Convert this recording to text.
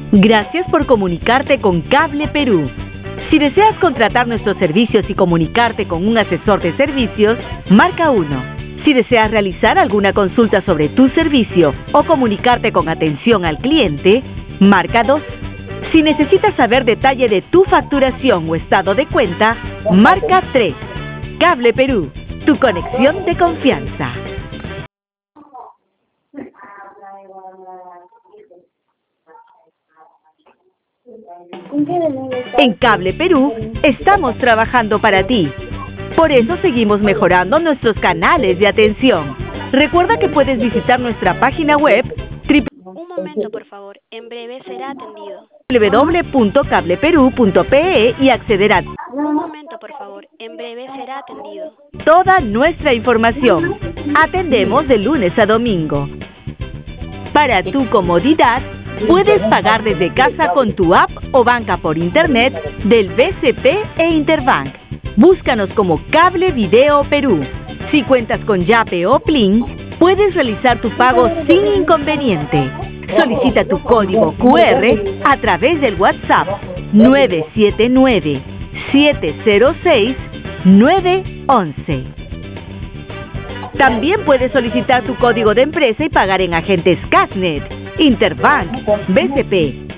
Gracias por comunicarte con Cable Perú. Si deseas contratar nuestros servicios y comunicarte con un asesor de servicios, marca 1. Si deseas realizar alguna consulta sobre tu servicio o comunicarte con atención al cliente, marca 2. Si necesitas saber detalle de tu facturación o estado de cuenta, marca 3. Cable Perú, tu conexión de confianza. En Cable Perú estamos trabajando para ti. Por eso seguimos mejorando nuestros canales de atención. Recuerda que puedes visitar nuestra página web Un momento, por favor. En breve será atendido. www.cableperú.pe y acceder a Un momento, por favor. En breve será atendido. toda nuestra información. Atendemos de lunes a domingo. Para tu comodidad, puedes pagar desde casa con tu app o banca por internet del BCP e Interbank. Búscanos como Cable Video Perú. Si cuentas con Yape o Plin, puedes realizar tu pago sin inconveniente. Solicita tu código QR a través del WhatsApp 979-706-911. También puedes solicitar tu código de empresa y pagar en agentes Casnet, Interbank, BCP,